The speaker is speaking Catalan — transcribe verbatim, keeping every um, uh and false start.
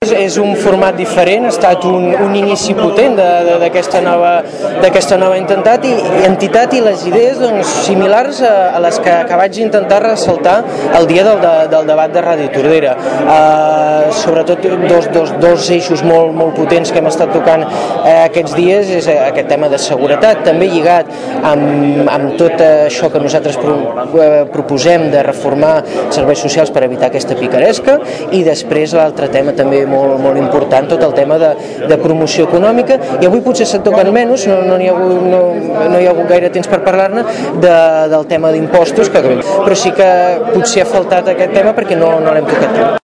És un format diferent, ha estat un, un inici potent d'aquesta nova, d'aquesta nova entitat i, entitat i les idees doncs, similars a, a les que, que vaig intentar ressaltar el dia del, de, del debat de Ràdio Tordera. Uh, sobretot dos, dos, dos eixos molt, molt potents que hem estat tocant uh, aquests dies és aquest tema de seguretat, també lligat amb, amb tot això que nosaltres pro, uh, proposem de reformar serveis socials per evitar aquesta picaresca, i després l'altre tema també molt, molt important, tot el tema de, de promoció econòmica, i avui potser se'n toquen menys, no, no, hi ha hagut, no, no hi ha hagut gaire temps per parlar-ne de, del tema d'impostos, que, però sí que potser ha faltat aquest tema perquè no, no l'hem tocat.